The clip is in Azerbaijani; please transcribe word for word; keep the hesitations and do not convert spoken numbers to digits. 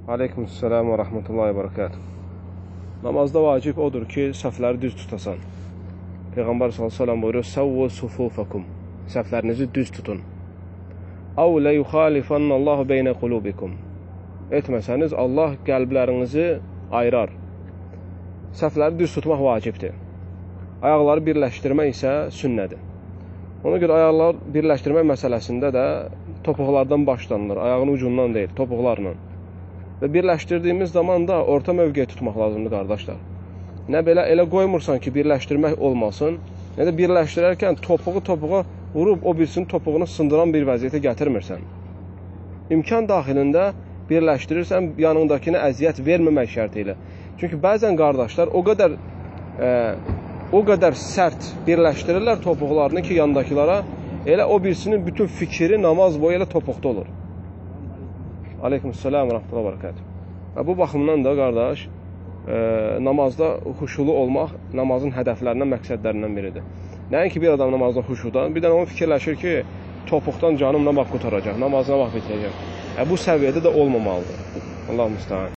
Aleykümselam və rəhmətullahi və bərəkətuh. Namazda vacib odur ki, səhvləri düz tutasan. Peyğəmbər sallallahu əleyhi və səlləm buyurur: "Savvu sufufakum." Səhvlərinizi düz tutun. "Aw la yuxalifannallahu beynə qulubikum." Etməsəniz Allah qəlblərinizi ayırar. Səhvləri düz tutmaq vacibdir. Ayaqları birləşdirmək isə sünnədir. Ona görə ayaqları birləşdirmək məsələsində də topuqlardan başlanılır. Ayağın ucundan deyil, topuqlarla. Və birləşdirdiyimiz zaman da orta mövqeyi tutmaq lazımdır, qardaşlar. Nə belə elə qoymursan ki, birləşdirmək olmasın, nə də birləşdirərkən topuğu topuğa vurub o birisinin topuğunu sındıran bir vəziyyətə gətirmirsən. İmkan daxilində birləşdirirsən, yanındakına əziyyət verməmək şərti ilə. Çünki bəzən qardaşlar o qədər e, o qədər sərt birləşdirirlər topuqlarını ki, yandakılara elə o birisinin bütün fikri namaz boyu elə topuqda olur. Aleykümselam və rəhmətullahi və bərəkətuh. Bu baxımdan da qardaş, e, namazda xuşulu olmaq namazın hədəflərindən, məqsədlərindən biridir. Nəinki bir adam namazda xuşudan, bir də onu fikirləşir ki, topuqdan canım nə vaxt qurtaracaq, namazına vaxt bitirəcək. E, bu səviyyədə də olmamalıdır. Allah müstəhan.